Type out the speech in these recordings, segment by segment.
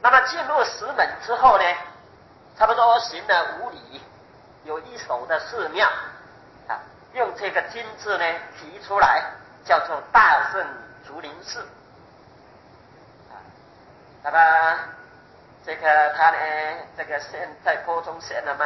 那么进入石门之后呢，差不多行了5里，有一所的寺庙啊，用这个金字呢提出来，叫做大圣竹林寺啊。那么这个他呢，这个县在播种县了嘛，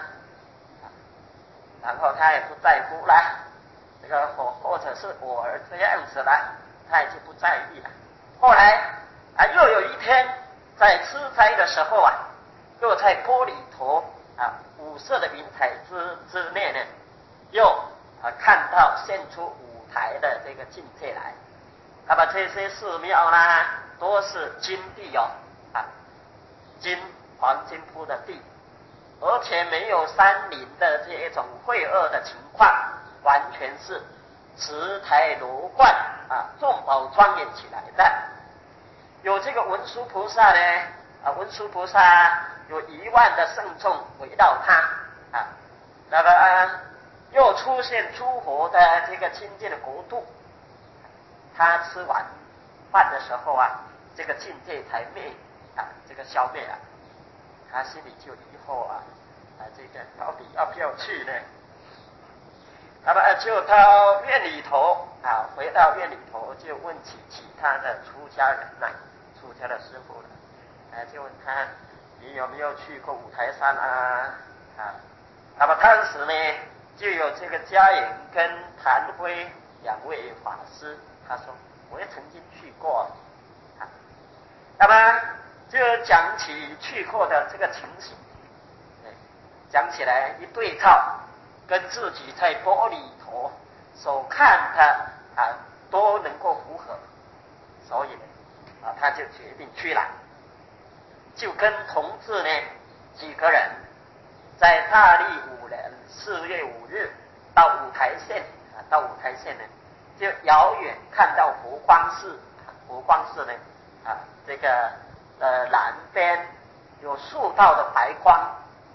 然后他也不在乎啦，这个或者是我儿这样子啦，他也就不在意了。后来啊，又有一天在吃斋的时候啊，又在玻璃头啊五色的云彩之内呢，又看到现出舞台的这个境界来。那么这些寺庙呢，都是金地哦，金黄金铺的地，而且没有山林的这一种晦恶的情况，完全是石台罗冠众宝庄严起来的。有这个文殊菩萨呢，文殊菩萨有1万的圣众围绕他那么又出现诸佛的这个清净的国度。他吃完饭的时候这个境界才灭这个消灭他心里就疑惑这个到底要不要去呢？那么就到院里头回到院里头就问起其他的出家人出家的师傅就问他你有没有去过五台山那么当时呢就有这个嘉颖跟谭辉2位法师，他说我也曾经去过那么就讲起去过的这个情形，讲起来一对照，跟自己在玻璃头所看的都能够符合，所以他就决定去了，就跟同志呢几个人在大历5年4月5日到五台县呢，就遥远看到佛光寺呢这个南边有数道排光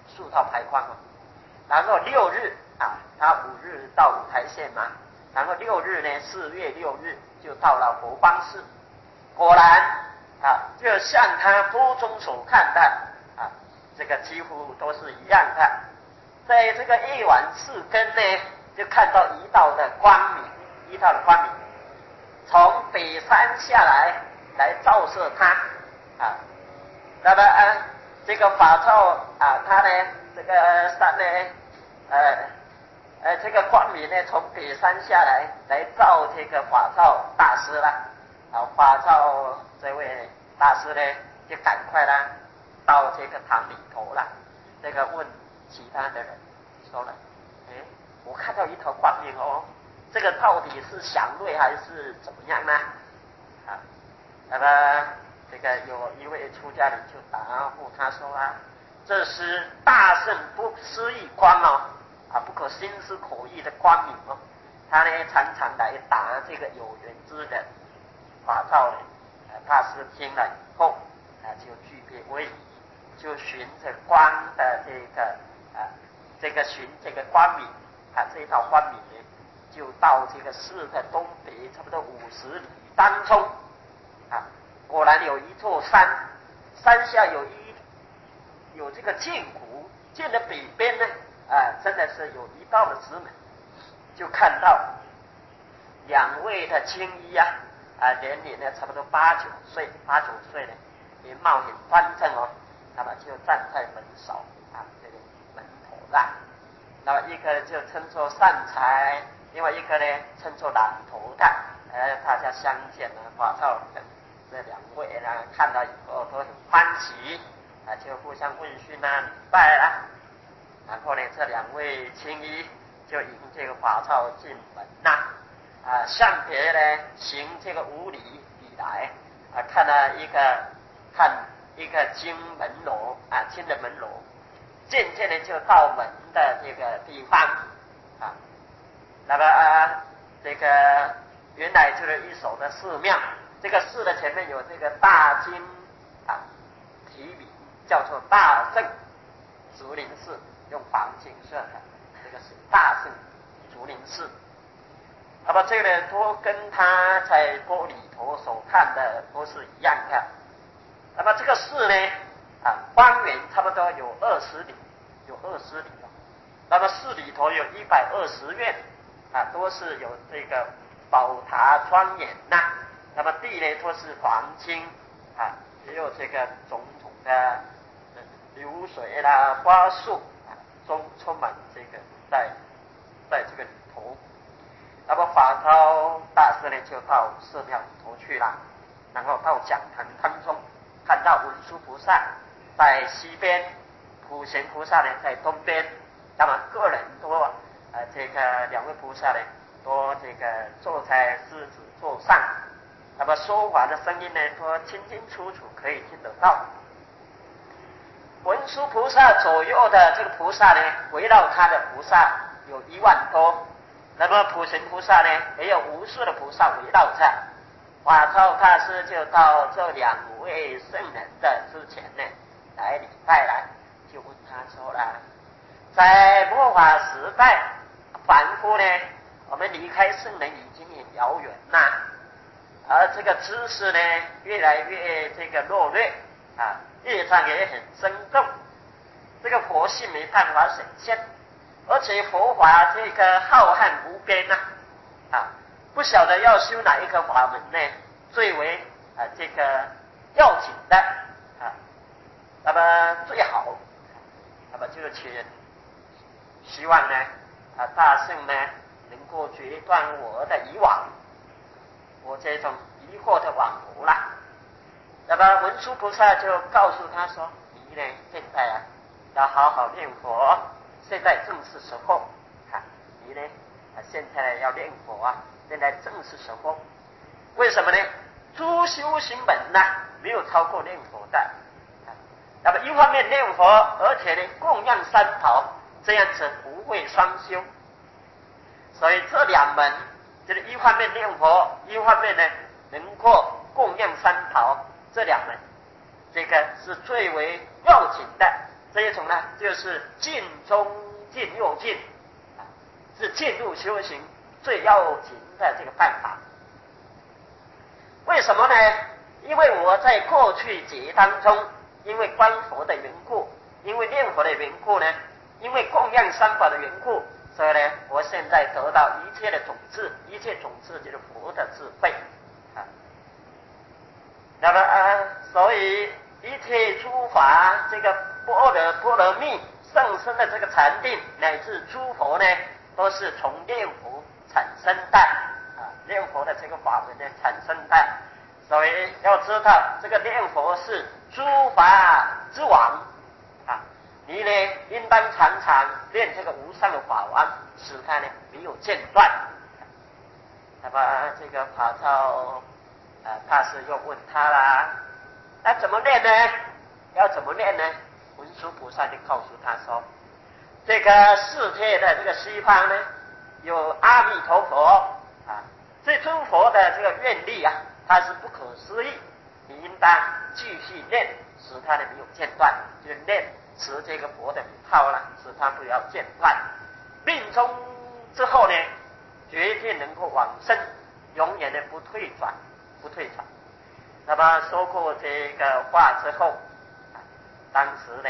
然后6日他5日到五台县嘛，然后6日呢4月6日就到了佛光寺，果然就像他波中所看的这个几乎都是一样的。在这个夜晚4更呢，就看到一道的光明从北山下来照射他那么这个法照他呢这个山呢这个光明呢从北山下来照这个法照大师啦法照这位大师呢就赶快啦到这个堂里头了，这个问其他的人说了我看到一条光明这个到底是祥瑞还是怎么样呢那么这个有一位出家人就答复他说这是大圣不思议光不可心思口意的光明他呢常常来答这个有缘之人法照呢大师听了以后就具备威仪，就循着光的这个循这个光明这一道光明呢就到这个寺的东北差不多50里当中果然有一座山下有这个剑湖，剑的北边呢真的是有一道的石门，就看到2位的青衣年龄呢差不多8、9岁呢，面貌很端正那么就站在门首这个门头上，那么一个就称作善财，另外一个呢称作懒头的大家相见法照跟这2位呢看到以后都很欢喜就互相问讯礼拜然后呢这2位青衣就迎这个法照进门向别呢行这个5里以来看了一个金门楼金的门楼，渐渐的就到门的这个地方那么这个原来就是一所的寺庙，这个寺的前面有这个大金题名叫做大圣竹林寺，用黄金色的这个是大圣竹林寺。那么这个呢都跟他在玻璃头所看的都是一样的那么这个寺呢，方圆差不多有20里，那么寺里头有120院，都是有这个宝塔庄严呐。那么地呢都是黄金，也有这个种种的流水啦、花树充满这个在这个里头。那么法超大师呢就到寺庙里头去了，然后到讲堂当中看到文殊菩萨在西边，普贤菩萨呢在东边，那么个人都这个两位菩萨呢都这个坐在狮子座上，那么说话的声音呢都清清楚楚可以听得到。文殊菩萨左右的这个菩萨呢，围绕他的菩萨有1万多，那么普贤菩萨呢也有无数的菩萨围绕着。法超大师就到这2位圣人的之前呢来礼拜来，就问他说了，在末法时代，凡夫呢我们离开圣人已经很遥远呐，而这个知识呢越来越这个弱劣业障也很深重，这个佛性没办法显现，而且佛法这个浩瀚无边不晓得要修哪一个法门呢最为这个要紧的那么最好，那么就希望呢大圣呢能够决断我的以往，我这种疑惑的往无啦。那么文殊菩萨就告诉他说，你呢现在要好好念佛，现在正是时候你呢现在要念佛现在正是时候。为什么呢？诸修行门没有超过念佛的那么一方面念佛，而且呢供养三宝，这样子不会双修。所以这2门就是一方面念佛，一方面呢能够供养三宝，这2门这个是最为要紧的。这一种呢就是进中进又进是进入修行最要紧的这个办法。为什么呢？因为我在过去劫当中，因为观佛的缘故，因为念佛的缘故呢，因为供养三宝的缘故，所以呢我现在得到一切的种子，一切种子就是佛的智慧那么所以一切诸法这个般若蜜甚深的这个禅定，乃至诸佛呢都是从念佛产生的念佛的这个法门呢产生的。所以要知道这个念佛是诸法之王你呢应当常常练这个无上的法王，使它呢没有间断。那么这个法超大师又问他啦，那怎么练呢？要怎么练呢？文殊菩萨就告诉他说，这个世界的这个西方呢有阿弥陀佛这尊佛的这个愿力它是不可思议，你应当继续练，使它呢没有间断，就是练持这个佛的名号使它不要间断。命中之后呢，决定能够往生，永远的不退转。那么说过这个话之后当时呢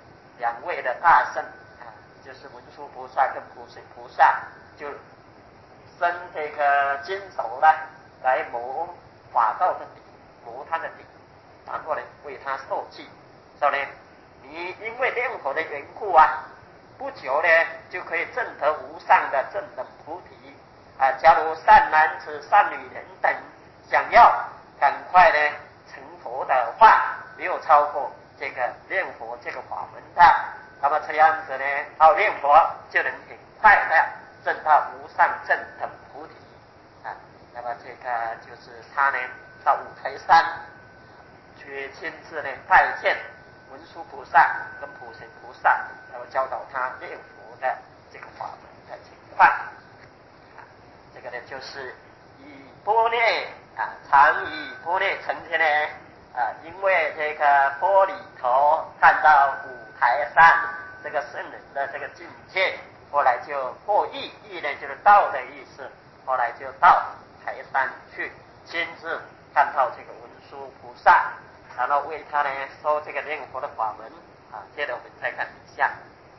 2位的大圣就是文殊菩萨跟普贤菩萨就伸这个金手来磨法道的底，磨他的底，然后呢为他受记，说呢你因为念佛的缘故不久呢就可以证得无上的正等菩提假如善男子善女人等想要赶快呢成佛的话，没有超过这个念佛这个法门的，那么这样子呢到念佛就能很快的证到无上正等菩提那么这个就是他呢到五台山去亲自呢拜见文殊菩萨跟普贤菩萨，然后教导他念佛的这个法门的情况这个呢就是以般若常以般若成天呢因为这个坡里头看到五台山这个圣人的这个境界，后来就过意呢就是道的意思，后来就到台山去亲自看到这个文殊菩萨然后为他呢说这个念佛的法门啊。接着我们再看一下，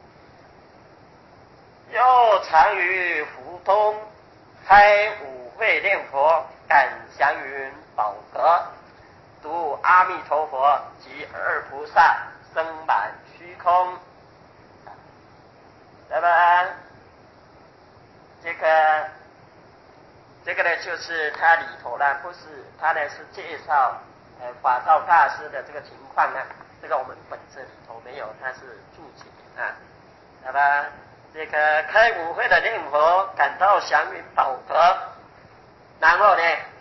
又常于福通开五会念佛，感祥云宝阁，读阿弥陀佛及二菩萨生满虚空。那么这个呢，就是它里头呢，不是它呢是介绍法照大师的这个情况呢，这个我们本子里头没有，它是注解啊。那么这个开五会的念佛，感到祥云宝阁，然后呢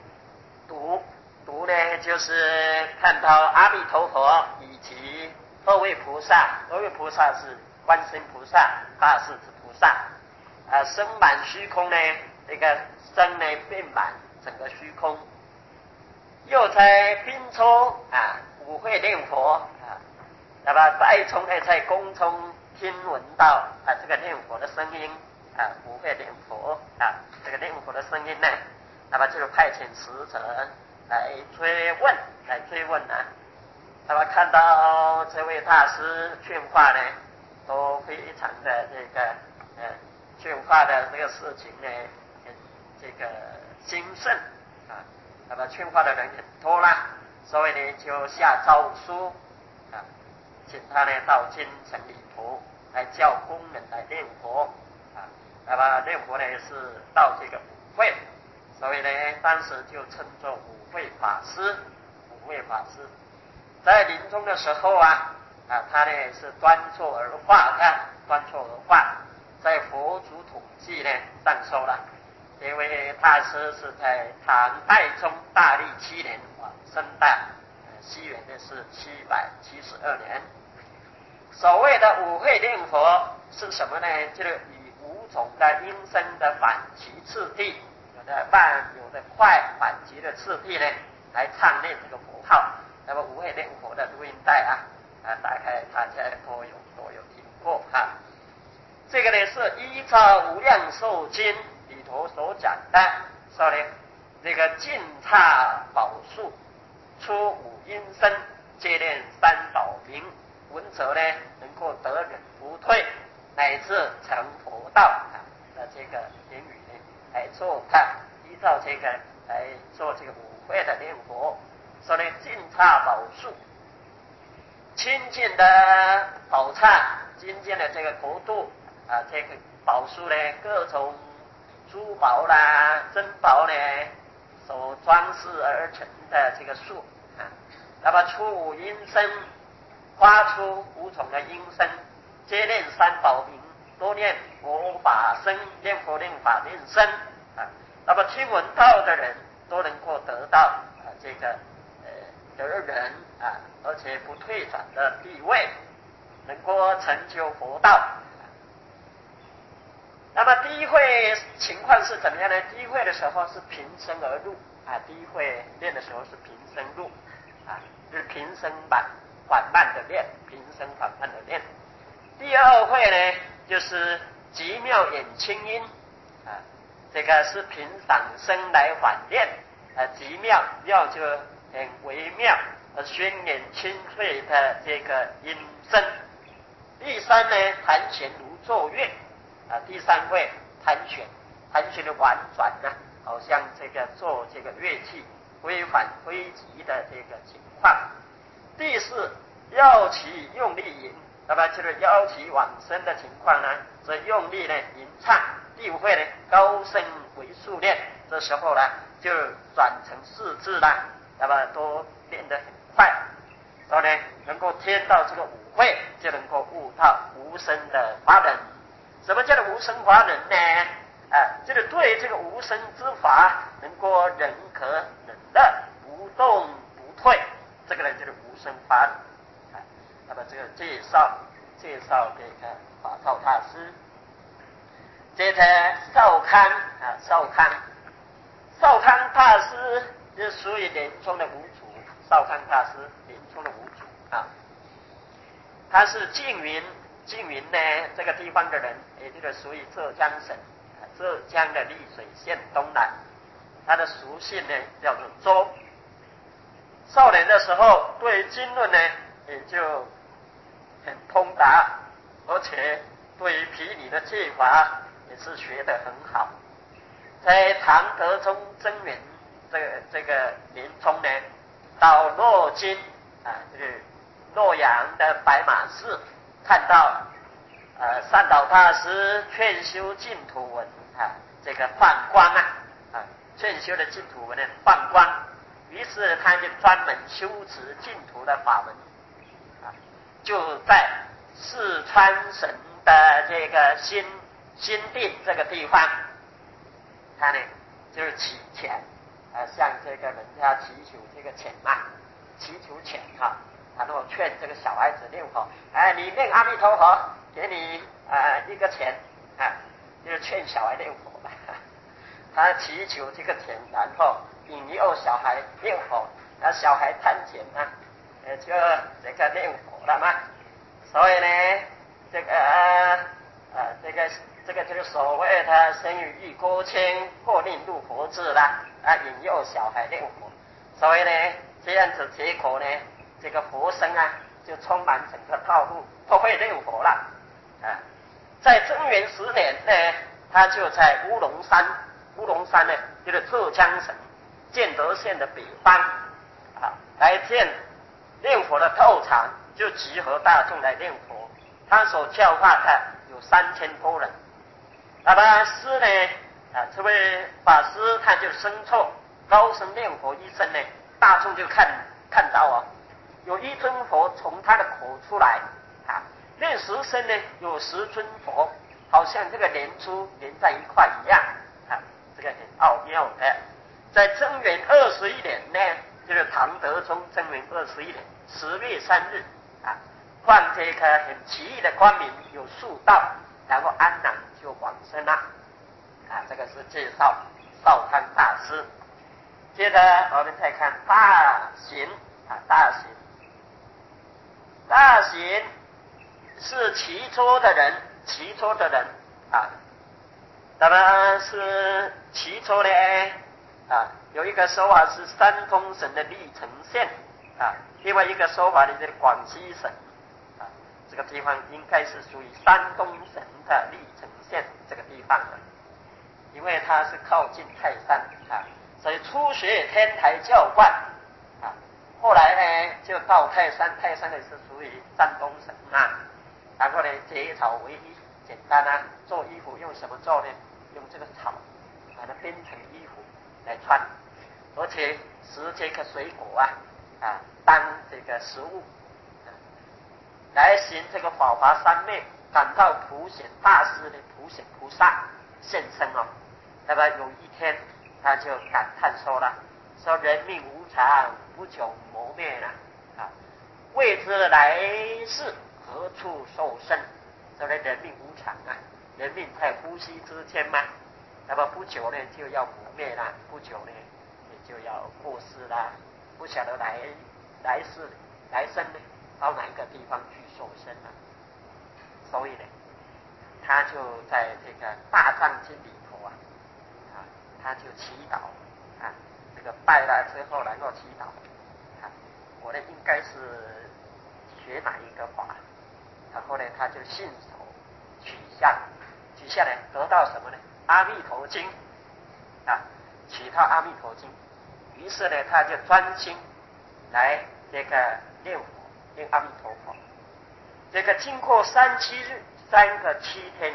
读呢就是看到阿弥陀佛以及二位菩萨是观世音菩萨、大势至菩萨身满虚空呢，这个身呢遍满整个虚空。又在宾州五会念佛那么再从呢在宫中听闻到这个念佛的声音五会念佛这个念佛的声音呢，那么就派遣使者来追问那么看到这位大师劝化呢，都非常的这个劝化的这个事情呢，很这个兴盛那么劝化的人很多啦，所以呢就下诏书请他呢到京城里头来叫工人来念佛那么念佛呢是到这个五会，所以呢当时就称作五会法师。在临终的时候他呢是端坐而化在佛祖统计呢上寿了。这位大师是在唐代宗大历7年生的，西元的是772年。所谓的五会念佛是什么呢？就是以5种的音声的反其次第，有的慢，有的快，反其的次第呢，来唱念这个佛号。那么五会念佛的录音带大概大家都有听过这个呢是依照《无量寿经》里头所讲的，说呢这个净刹宝树，出五音声，接念三宝名，闻者呢能够得忍不退，乃至成佛道这个言语呢来做依照这个来做这个五会的念佛。说呢净刹宝树，清净的宝刹，清净的这个国度这个宝树呢，各种珠宝啦、珍宝呢所装饰而成的这个树那么出五音声，发出5种的音声，接念三宝名，多念佛法声，念佛念法念声那么听闻到的人都能够得到这个得人而且不退转的地位，能够成就佛道。那么第一会情况是怎么样呢？第一会的时候是平声而入第一会练的时候是平声入就是平声缓慢的练，第二会呢就是极妙演清音这个是凭嗓声来缓练极妙就很微妙宣言清脆的这个音声。第三呢弹弦如奏乐第三会弹弦的婉转好像这个做这个乐器挥反挥急的这个情况。第四腰起用力吟，那么就是腰起往生的情况呢，则用力呢吟唱。第五会呢高声为数练，这时候呢就转成4字啦，那么都练得很快，然后呢能够听到这个五会，就能够悟到无生的法忍。什么叫做无生法忍呢？就是对这个无生之法能够忍可忍的，不动不退，这个呢就是无生法忍那么这个介绍这个法照大师。接着少康大师是属于莲宗的五祖，少康大师莲宗的五祖他是缙云呢这个地方的人，也就是属于浙江省浙江的丽水县东南，他的俗姓呢叫做周少年的时候对经论呢也就很通达，而且对于皮理的技法也是学得很好。在唐德宗贞元这个年中呢，到洛津就是洛阳的白马寺，看到善导大师劝修净土文这个放光劝修的净土文的放光，于是他就专门修持净土的法门就在四川省的这个新定这个地方，他呢就是祈钱向这个人家祈求这个钱祈求钱然后劝这个小孩子念佛，你念阿弥陀佛，给你一个钱就是劝小孩念佛嘛。他祈求这个钱，然后引诱小孩念佛，小孩贪钱就这个念佛了嘛。所以呢，这个就是所谓的生于欲郭清，或令入佛智啦引诱小孩念佛。所以呢，这样子结果呢，这个佛生就充满整个道路，都会念佛了在贞元10年呢，他就在乌龙山呢，就是浙江省建德县的北方来建念佛的道场，就集合大众来念佛。他所教化的有3000多人。那么师呢这位法师他就生错高声念佛一声呢，大众就看到有一尊佛从他的口出来念10声呢，有10尊佛，好像这个连珠连在一块一样这个很奥妙的。在贞元21年呢，就是唐德宗贞元21年10月3日放这个很奇异的光明，有树道，然后安然就往生了这个是介绍少康大师。接着我们再看大行大行是衢州的人那么是衢州呢有一个说法是山东省的历城县另外一个说法呢是广西省这个地方应该是属于山东省的历城县这个地方因为它是靠近泰山所以初学天台教观后来呢就到泰山呢是属于山东省然后呢结草为衣，简单做衣服用什么做呢？用这个草把它编成衣服来穿，而且食这个水果当这个食物来行这个法华三昧，感到普显大师的普显菩萨现身那么有一天他就感叹说人命无常，不久磨灭了未知来世何处受生。所以人命无常人命在呼吸之间嘛，那么不久呢就要磨灭了，不久呢也就要过世了，不晓得来生呢到哪一个地方去受生了。所以呢他就在这个大藏经里头他就祈祷这个拜了之后然后祈祷我呢应该是学哪一个法，然后呢他就信手取下来得到什么呢？阿弥陀经取到阿弥陀经，于是呢他就专心来这个念阿弥陀佛。这个经过3、7日3个7天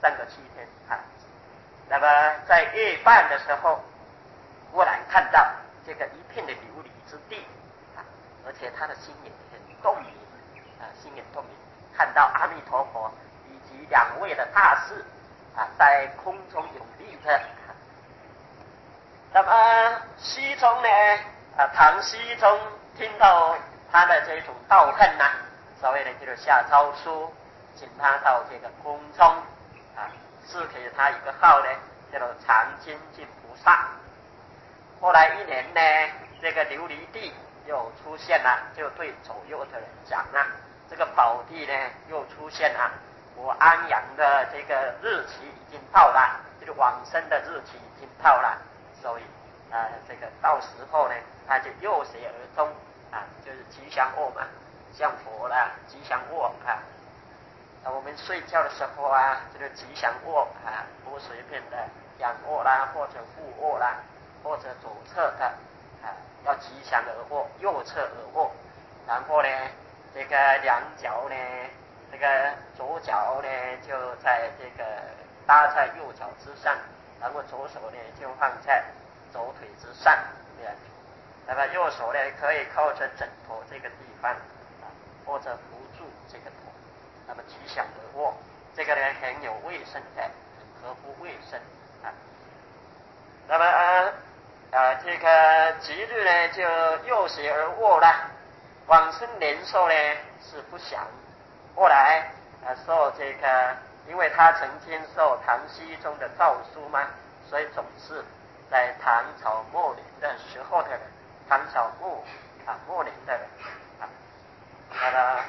那么在夜半的时候忽然看到这个一片的琉璃之地而且他的心也很动明看到阿弥陀佛以及2位的大士在空中永立着。那么西宗呢唐西宗听到他的这种道恨所谓的就是下诏书请他到这个宫中赐给他一个号呢叫做常精进菩萨。后来1年呢这个琉璃地又出现了，就对左右的人讲这个宝地呢又出现了，我安阳的这个日期已经到了，就是往生的日期已经到了，所以这个到时候呢，他就右胁而终就是吉祥卧嘛，像佛啦，吉祥卧我们睡觉的时候这个吉祥卧不随便的仰卧啦，或者俯卧啦，或者左侧的要吉祥而卧，右侧而卧，然后呢，这个两脚呢，这个左脚呢就在这个搭在右脚之上，然后左手呢就放在左腿之上，这样。那么右手呢可以靠着枕头这个地方或者扶住这个头，那么吉祥而卧，这个呢很有卫生的，很合乎卫生那么这个吉日呢就右胁而卧了。往生年寿呢是不详，后来受这个，因为他曾经受唐僖宗的诏书嘛，所以总是在唐朝末年的时候的人，唐朝末年的人那么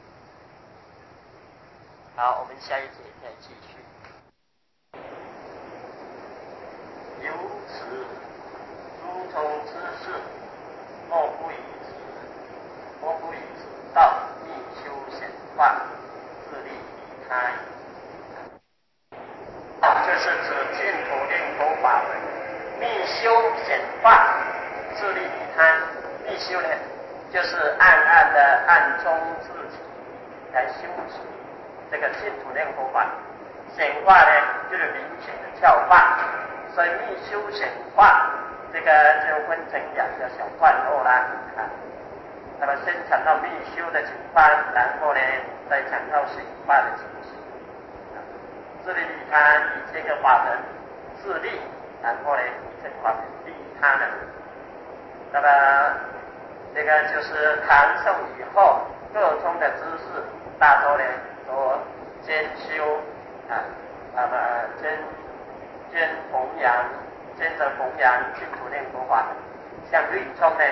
好，我们下一节再继续。由此诸州之事，莫不以此道密修显化，自利利他。就是指净土念佛法门，密修显化，自利利他。密修呢，就是暗暗的暗中自己来修持这个净土念佛法。显化呢，就是明显的教化，所以密修显化这个就分成两个小段落啦那么先讲到密修的情况，然后呢再讲到显化的情形自利利他，以这个法门自利，然后呢以这个法门利他人。那么这个就是唐宋以后各宗的知识大多呢都兼修那么兼着弘扬净土念佛法。像律宗呢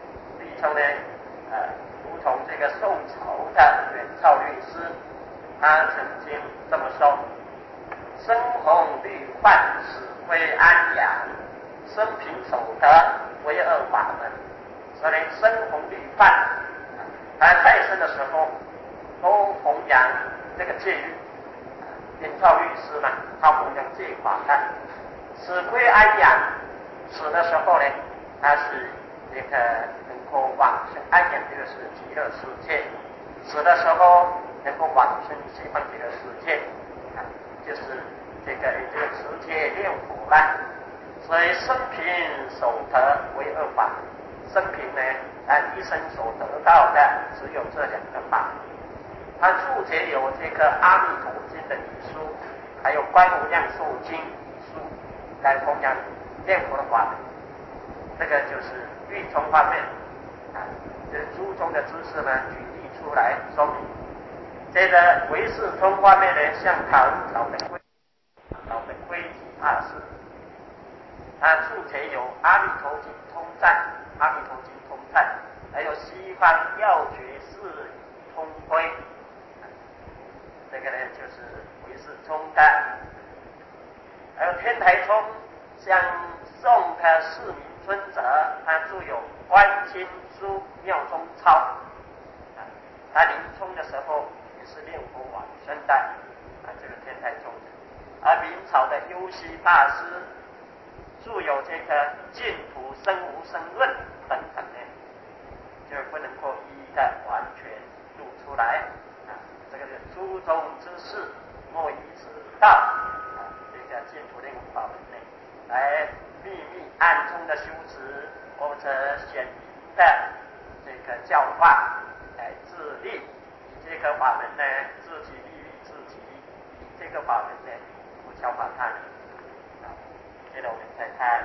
如同这个宋朝的元照律师，他曾经这么说：生弘律范，始归安阳，生平守德，唯二法门。所以生弘律范，他在生的时候都弘扬这个戒律，元照律师嘛，他弘扬戒法的。始归安阳，死的时候呢，他是这个能够往生安阳，这个是极乐世界。死的时候能够往生西方极乐世界就是这个持戒念佛啦。所以生平守德为二法。生平呢，一生所得到的只有这两个法。他注解有这个《阿弥陀经》的理书，还有《观无量寿经》书来弘扬念佛的法门。这个就是律宗方面这诸宗的知识呢，举例出来说明。这个唯识宗方面呢，像唐朝的归集大师，他注解有《阿弥陀经通赞》，《阿弥陀经通赞》，还有《西方要诀释通规》，这个呢就是唯识宗的。还有天台宗，像宋的释明尊者，他著有《观经书妙中抄》他临终的时候也是念佛往生的这个天台宗。而明朝的优溪大师著有这个《净土生无生论》等等呢，就不能够一一的完全读出来这个是诸宗之事，莫以此道这个净土念佛法门内来秘密暗中的修持，或者显明的这个教化来自利，以这个法门呢自己利益自己，以这个法门呢不教化他人接着我们再看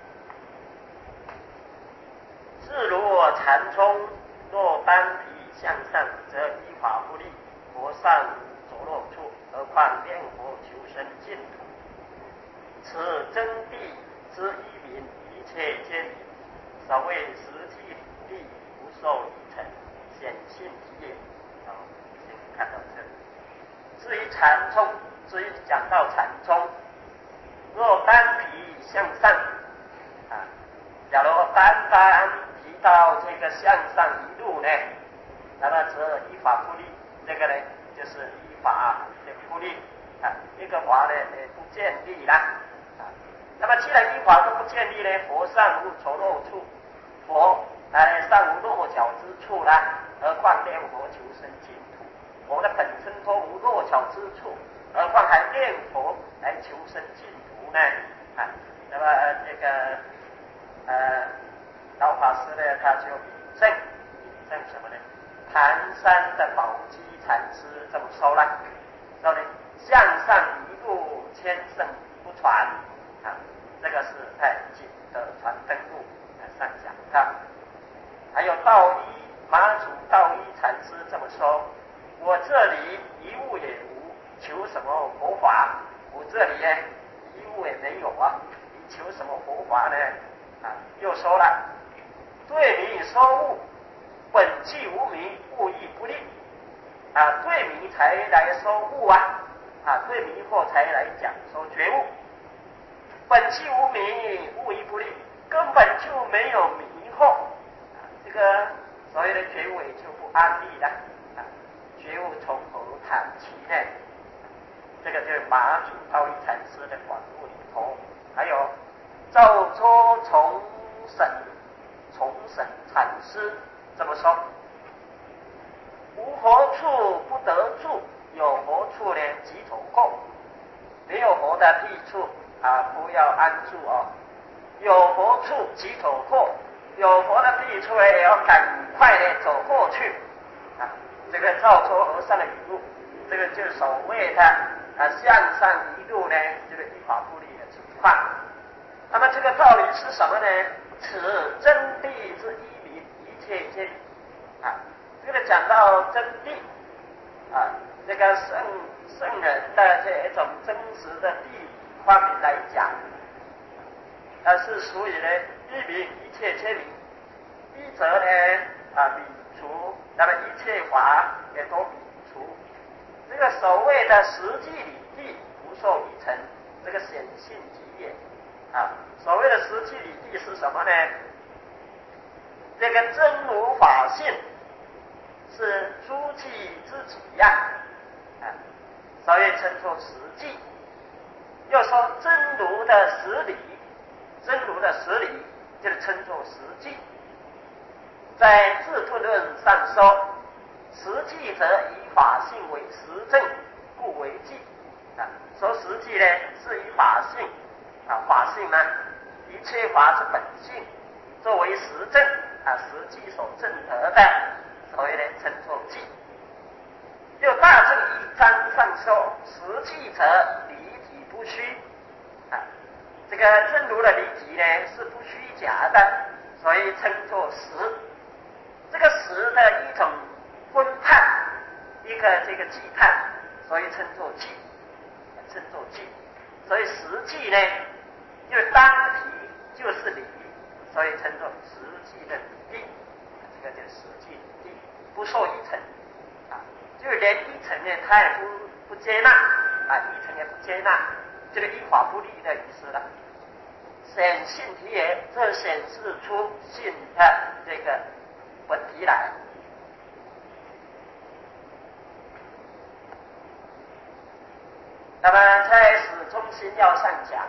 自如禅宗，若单体向上，则依法不立，佛上着落处，何况念佛求生净土？此真谛之一名，一切皆明。所谓实际理不受一尘，显性体也。先看到这里。至于禅宗，至于讲到禅宗，若单体向上个向上一路呢，那么则依法不立，这个呢就是依法的不立啊，一个法呢不建立啦啊。那么既然依法都不建立呢，佛尚无丑陋处，佛尚无落脚之处啦，何况念佛求生净土？佛的本身都无落脚之处，何况还念佛来求生净土呢？啊，那么这个老法师呢，他就引证什么呢？盘山的宝积禅师这么说了，说呢，向上一路，千圣不传啊，这个是在景德传灯录上讲的。还有马祖道一禅师这么说，我这里一物也无，求什么佛法？我这里呢一物也没有啊，你求什么佛法呢？啊，又说了，对名说物，本既无名，物亦不立啊，对名才来说物啊，对名后才来讲说觉悟。本既无名，物亦不立，根本就没有迷惑，这个所谓的觉悟也就不安立了啊。觉悟从何谈起呢？这个就是马祖道一禅师的广录里头，还有赵州重审禅师这么说：无佛处不得住，有佛处呢即走过。没有佛的地处不要安住哦。有佛处即走过，有佛的地处呢，也要赶快的走过去啊。这个赵州和尚的语录，这个就是所谓的向上一路呢，这个依法不立的情况。那么这个道理是什么呢？此真谛之一理，一切皆理啊。这个讲到真谛这个圣人的这一种真实的地理方面来讲，是属于呢一理一切皆理，一则呢泯除，那么一切法也都泯除。这个所谓的实际理地不受一尘，这个显性即也所谓的实际理地是什么呢？这个真如法性是诸际之己所以称作实际。又说真如的实理，真如的实理就是称作实际。在《自度论》上说，实际则以法性为实证，故为际说实际呢是以法性法性呢一切法之本性作为实证实际所证得的，所以呢称作际。又大正一章上说，实际则离体不虚这个真如的离体呢是不虚假的，所以称作实。这个实的一种分判，一个这个计判，所以称作计，所以实际呢就当体就是理，所以称作实际的理地。这个就是实际理地，不受一尘就连一尘呢他也不接纳一尘也不接纳，这个依法不立的意思了。显性体也，这显示出性的这个本体来。那么在始终心要上讲，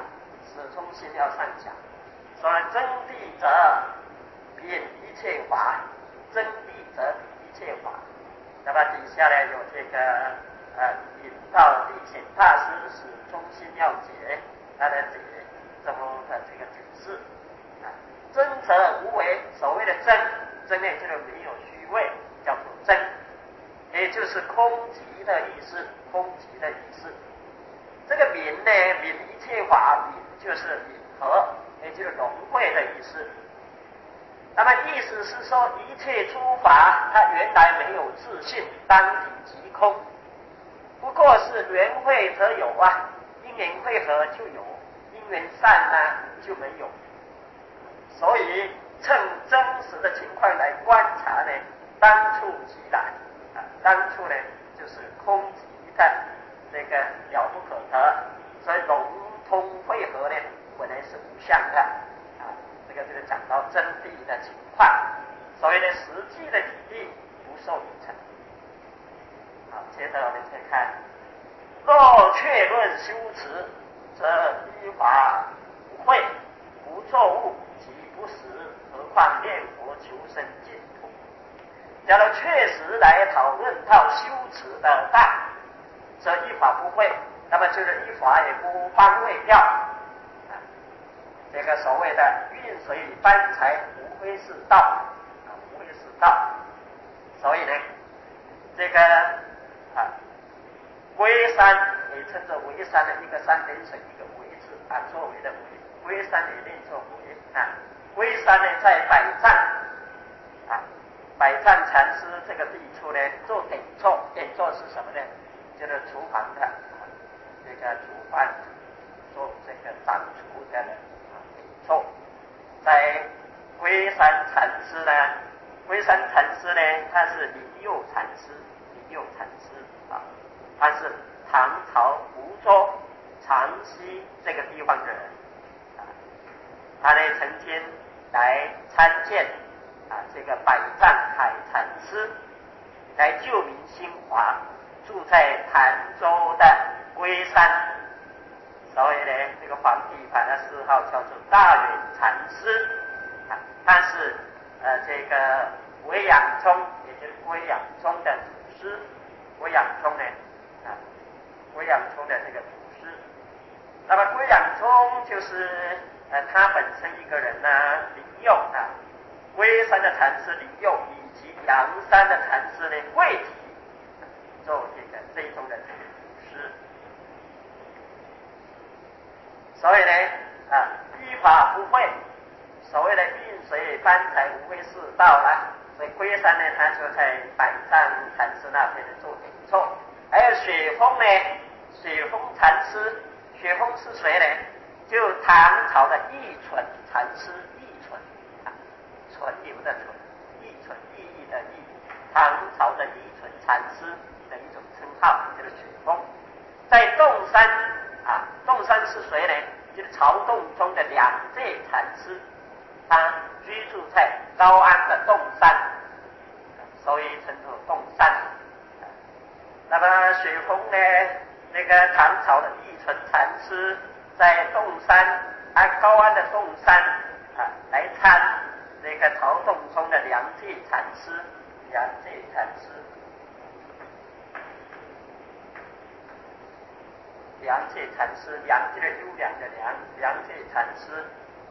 说真谛者遍一切法，真谛则一切法。那么底下呢有这个引到地显大师始终心要解，他的解这么的这个解释真则无为，所谓的真呢就是没有虚伪，叫做真，也就是空寂的意思，这个泯呢，泯一切法，泯就是泯合，也就是融会的意思。那么意思是说，一切诸法它原来没有自性，当体即空，不过是缘会则有因缘会合就有，因缘散呢就没有。所以趁真实的情况来观察呢，当处即来当处呢就是空寂的这个了不可得，所以融通会合呢本来是无相的这个讲到真谛的情况。所以呢着我们再看，若确论修持，则依法不会，不作物，即不死，何况念佛求生净土。假如确实来讨论到修持的道，则依法不会，那么就是依法也不方位掉。这个所谓的运水搬财，无非是道，无非是道。所以呢，这个龟山也称作龟山的一个三点水一个龟字作为的龟，龟山也念作龟龟山呢在百丈百丈禅师这个地处呢做点座，点座是什么呢？就是厨房的这个煮饭做这个掌厨的点座。在龟山禅师呢，龟山禅师呢他是李佑禅师，李佑禅师他是唐朝福州长溪这个地方的人他呢曾经来参见这个百丈海禅师，来救民兴华，住在潭州的龟山。所以呢，这个皇帝把他谥号叫做大远禅师他是这个韦养忠，也就是龟养忠的祖师。龟养忠呢龟养忠的这个祖师。那么龟养忠就是他本身一个人李佑龟山的禅师李佑，以及阳山的禅师呢慧体，做这一宗的这个祖师。所以呢依法不会，所谓的运水搬财，无非是道了。所以龟山呢，他就在百丈禅师那边做点座。还有雪峰呢，雪峰禅师，雪峰是谁呢？就唐朝的义纯禅师，义纯纯流的纯，义纯意义的义，唐朝的义纯禅师的一种称号，就是雪峰。在洞山洞山是谁呢？就是曹洞宗的两界禅师，他居住在高安的洞山，所以称作洞山。那么雪峰呢，那个唐朝的义纯禅师在洞山高安的洞山来参那个曹洞宗的两界禅师，两界禅师。良界禅师，良界的优良的良界禅师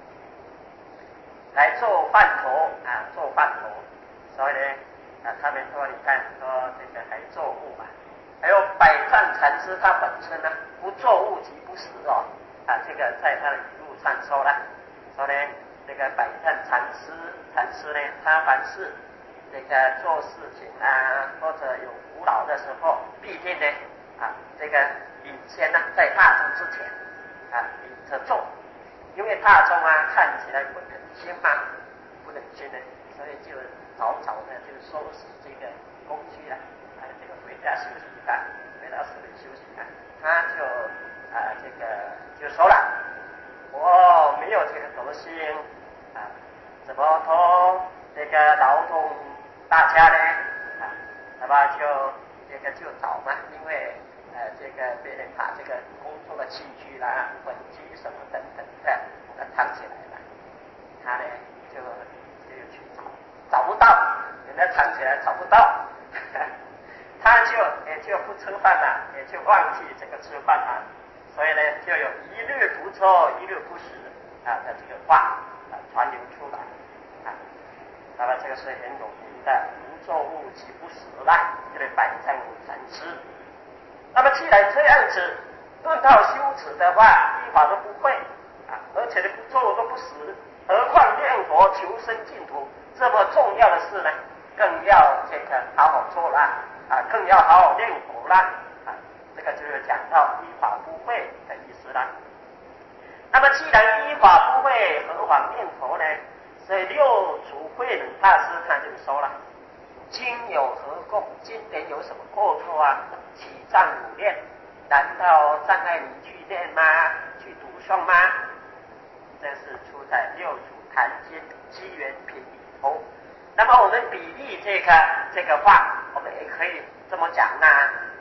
来做饭头做饭头。所以呢他们说你看说这个还作物还有百丈禅师他本身呢不作物即不死这个在他的语录上说了。说呢这个百丈禅师呢，他凡是这个做事情或者有苦恼的时候，必定呢这个领先在大众之前领着做，因为大众看起来不忍心不忍心呢，所以就早早的就收拾这个工具这个回家休息回到室内休息他就这个就说了，我没有这个德行怎么都这个劳动大家呢那么就这个就找因为这个别人把这个工作的器具本机什么等等的藏起来了，他呢就去找不到，人家藏起来找不到他也就不吃饭了，也就忘记这个吃饭所以呢就有一日不作一日不食的这个话传流出来那么这个是很有名的不作物即不食啦，这个百丈禅师。那么既然这样子论到修持的话，依法都不会而且不做都不死，何况念佛求生净土这么重要的事呢？更要这个好好做啦更要好好念佛啦这个就是讲到依法不会的意思啦。那么既然依法不会，何妨念佛呢？所以六祖慧能大师他就说了，经有何过？经典有什么过错起障五念，难道障碍你去念吗？去读诵吗？这是出在六祖坛经机缘品里头。那么我们比喻这个话，我们也可以这么讲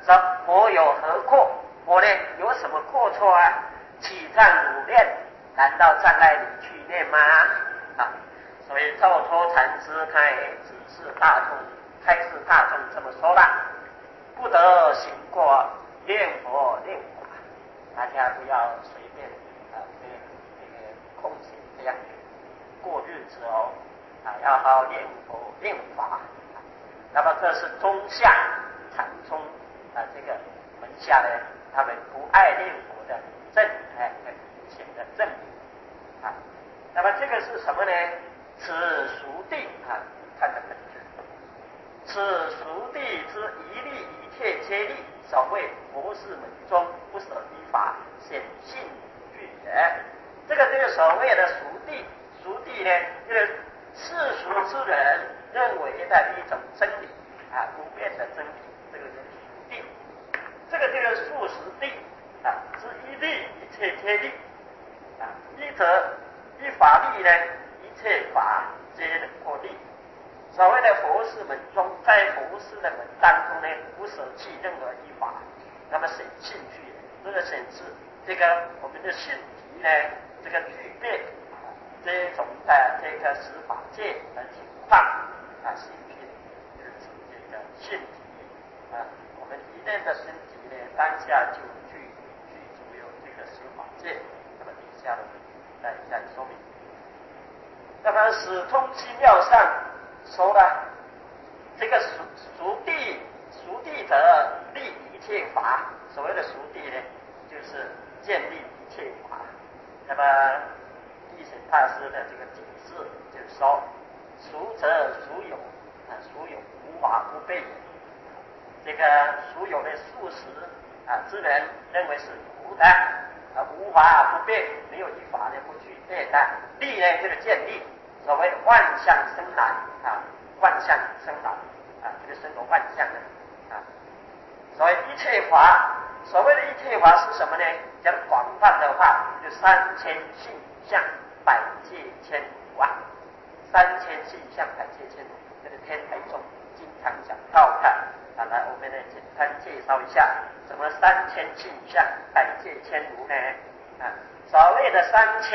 说佛有何过？佛呢有什么过错啊？起障汝念，难道障碍你去念吗？所以照托禅师他也指示大众，开示大众这么说了：不得行过念佛念法，大家不要随便空闲这样过日子哦，要好好念佛念法。那么这是中下禅宗这个门下呢，他们不爱念佛的很明显的证明那么这个是什么呢？此熟地看的本质，此熟地之一利一切皆利，所谓佛事门中不舍依法显性具也。这个所谓的熟地，熟地呢，就是世俗之人认为的一种真理不变的真理，这个就是熟地。这个就是素食地之一利一切皆利一则依法利呢，一切法皆能获利。所谓的佛事门中，在佛事的门当中呢，不舍弃任何一法，那么显性具也，这个显示这个我们的性体呢，这个具备这种的这个十法界的情况性品就是指这个性体我们一念的身体呢，当下就具足有这个十法界。那么底下的再说明。那么始通机妙上说了，这个熟地者立一切法。所谓的熟地呢，就是建立一切法。那么地显大师的这个解释就是说，熟则熟有熟有无法不备也。这个熟有的素食之人认为是无的无法不变，没有一法呢不具备的。立呢就是建立，所谓万象生来万象生来这个生有万象的所谓一切法，所谓的一切法是什么呢？讲广泛的话，就3000性相百界千如3000性相百界千如，这个天台宗经常讲到的来我们来简单介绍一下什么3000性相百界千如呢所谓的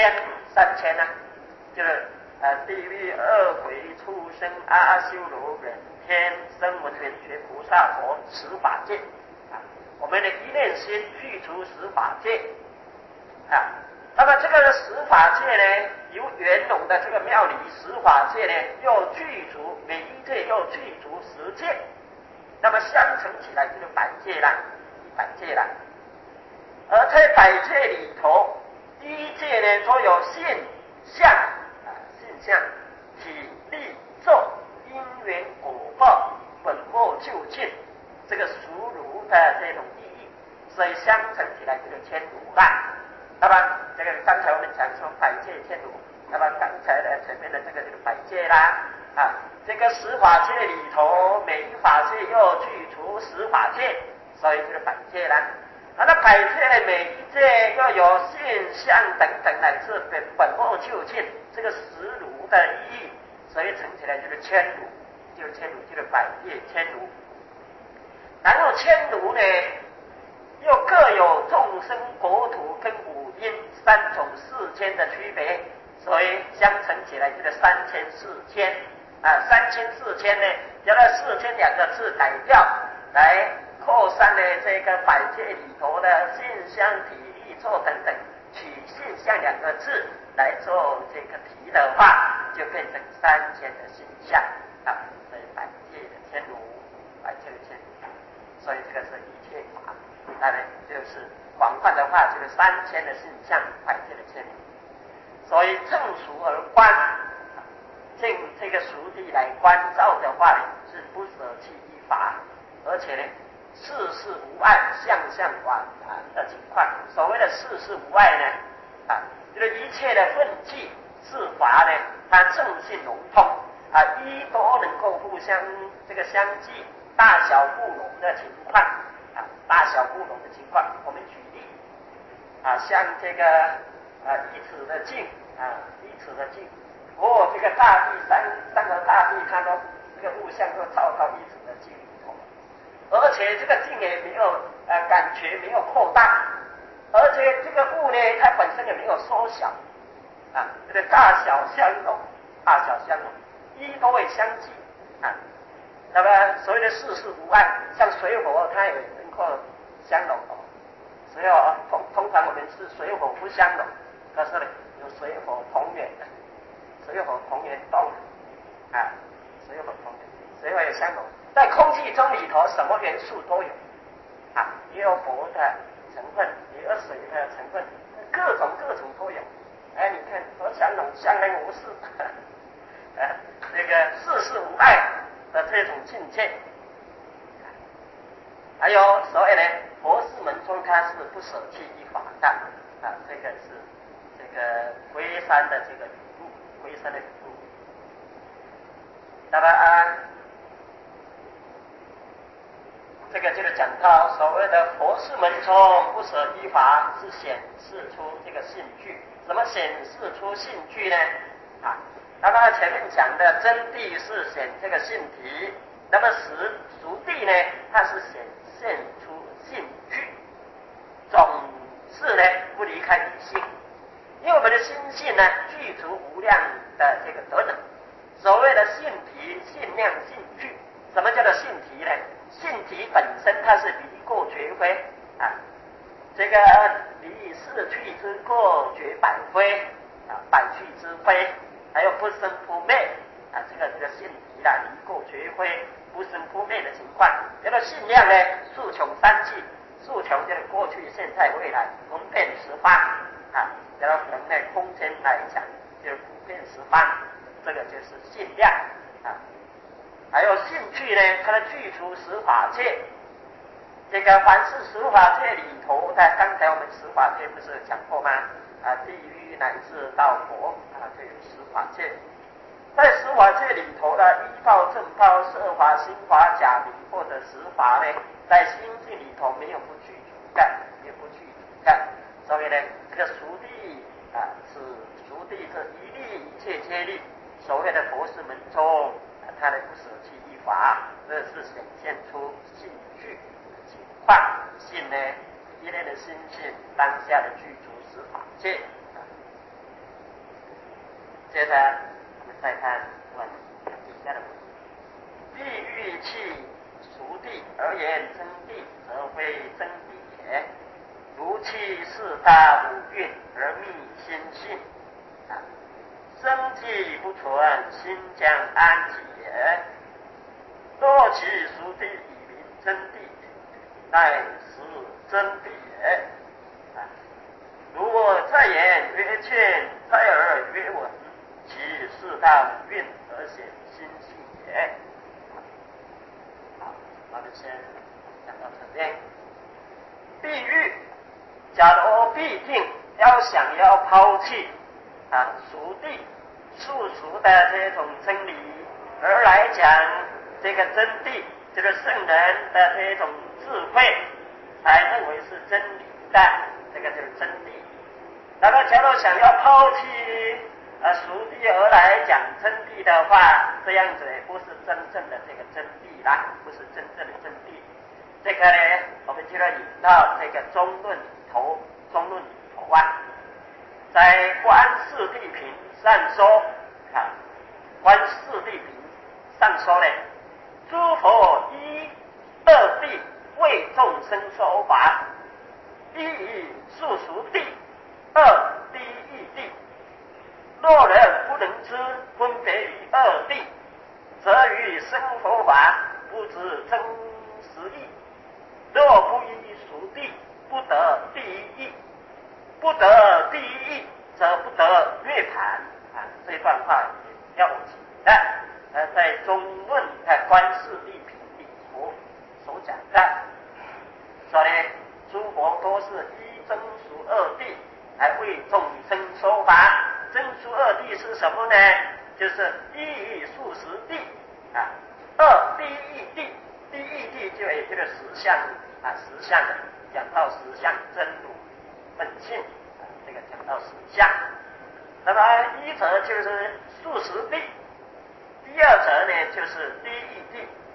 3000呢，就是地狱恶鬼畜生阿修罗人天声闻缘觉菩萨佛十法界我们的一念心具足十法界那么这个十法界呢，由圆融的这个妙理十法界呢，又具足每一界又具足10界，那么相乘起来就是100界了，100界了。而在100界里头，第一界呢都有性相性相体力受因缘果报本末究竟，这个属如的这种意义，所以相乘起来就是千如啦。那么这个刚才我们讲说100界千如，那么刚才的前面的这个就是100界啦这个十法界里头，每一法界又具足十法界，所以就是100界啦那100界的每一界又有现象等等乃至本末究竟，这个十如的意义，所以乘起来就是千如，就是千如，就是100界千如。然后千如呢，又各有众生国土跟五阴3种世间的区别，所以相乘起来就是3000400030004000呢，将那4000两个字改掉，来扩散呢这个100界里头的性相体力作等等，取性相2个字来做这个题的话，就变成3000的性相所以100界的千如，100界的千如，所以这个是一切法。当然就是广泛的话，就是3000的性相，100界的千如。所以正熟而观，这个熟地来关照的话呢，是不舍弃依法，而且呢，事事无碍，相相往然的情况。所谓的事事无碍呢，就是一切的分际事法呢，它正性融通一都能够互相这个相继，大小不容的情况大小不容的情况，我们举例像这个一尺的径一尺的径这个大地三个大地，它都这个物象都照到一尺的径里头而且这个境也没有感觉没有扩大，而且这个物呢，它本身也没有缩小啊，这个大小相容，一都会相济啊。那么所谓的世事无碍，像水火它也能够相容哦。所以通常我们是水火不相容，可是呢有水火同源，水火同源动啊，水火同源，水火也相容。在空气中里头，什么元素都有啊，也有火的成分，也有水的成分，各种都有。哎，你看多相容，相安无事，这个世事无碍的这种境界。还有所谓的佛事门中，它是不舍弃一法的啊，这个是这个龟山的这个语录，龟山的语录。那么这个就是讲到所谓的佛事门中不舍一法，是显示出这个性具。怎么显示出性具呢？啊，那么前面讲的真谛是显这个性体，那么熟谛呢，它是显现出性具，总是呢不离开理性，因为我们的心性呢具足无量的这个德能。所谓的性体、性量、性具，什么叫做性体呢？性体本身它是离过绝非啊，这个离四去之过绝百非啊，百去之非，还有不生不灭啊，这个性体啦，离过绝非，不生不灭的情况。这个性量呢，数穷三际，数穷就是过去、现在、未来，通遍十方啊。然后人类空间来讲，就是普遍十方，这个就是性量啊。还有性具呢，它的具足十法界。这个凡是十法界里头的，刚才我们十法界不是讲过吗？啊，地狱乃至到佛啊，这有十法界。在十法界里头的依报、正报、色法、心法、假名或者十法呢，在心境里头没有不具足的，没有不具足的。所以呢，这个熟谛啊，是熟谛这一律一切皆律。所谓的佛事门中，它的不舍弃一法，这是显现出性具的情况。性呢，一类的心性当下的具足十法界。接着我们再看底下的文：必欲弃熟谛而言真谛，则非真谛也。如弃四大五蕴而觅心性啊，生计不存，心将安己也。若其熟谛以明真谛，乃是真谛也。如再言曰见，再而曰闻，其四大五蕴而显心性也。好，我们先讲到这边。譬喻，假如必定想要抛弃熟谛素熟的这种真理，而来讲这个真谛，这个圣人的这种智慧，才认为是真理的，这个就是真谛。那么假如想要抛弃熟谛而来讲真谛的话，这样子也不是真正的这个真谛啦，不是真正的真谛。这个呢，我们就要引到这个中论里头在观世谛品上说观世谛品上说呢，诸佛一二谛为众生说法，一以速熟谛，二第一谛。若人不能知分别于二谛，则于生佛法不知真实义。若不依熟谛，不得第一义；不得第一义，则不得涅槃这段话也要记的。在中论观世谛品里头所讲的，说呢，诸佛都是依真俗二谛来为众生说法。真俗二谛是什么呢？就是一以数十谛二第一谛。第一谛就也就是实相实相的，讲到实相真如本性这个讲到实相。那么一则就是数十谛，第二则呢就是第一谛。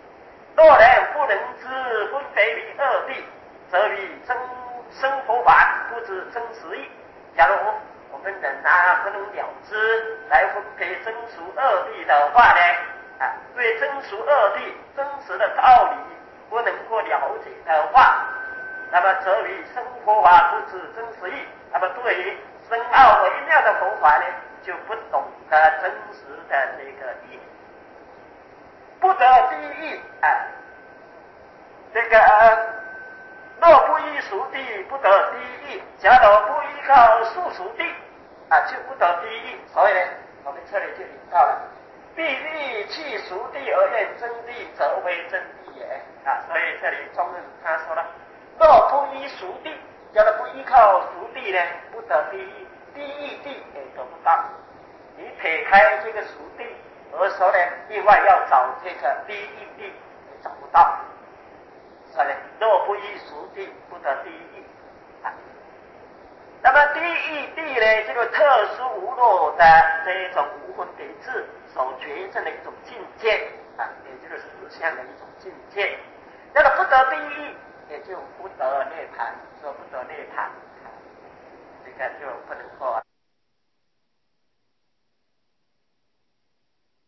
若人不能知分别于二谛，则于生佛法不知真实义。假如我们人不能了知来分别真俗二谛的话呢，对真俗二谛真实的道理不能够了解的话，那么则于生佛法不知真实义。那么对于深奥微妙的佛法呢，就不懂得真实的这个义，不得第一义。这个若不依俗谛，不得第一义。假如不依靠数俗谛，就不得第一义。所以呢，我们这里就引到了，必欲弃俗谛而愿真谛，则非真谛也。所以这里中论他说了，若不依俗谛，假如不依靠俗谛呢，不得第一义，第一谛也得不到。你撇开这个俗谛而说呢，另外要找这个第一谛也找不到。所以若不依俗谛，不得第一义。那么第一谛呢，这个特殊无漏的这种无分别智所觉证的一种境界，也就是实相的一种境界。那么不得第一义，也就不得涅槃。说不得涅槃，这个就不能够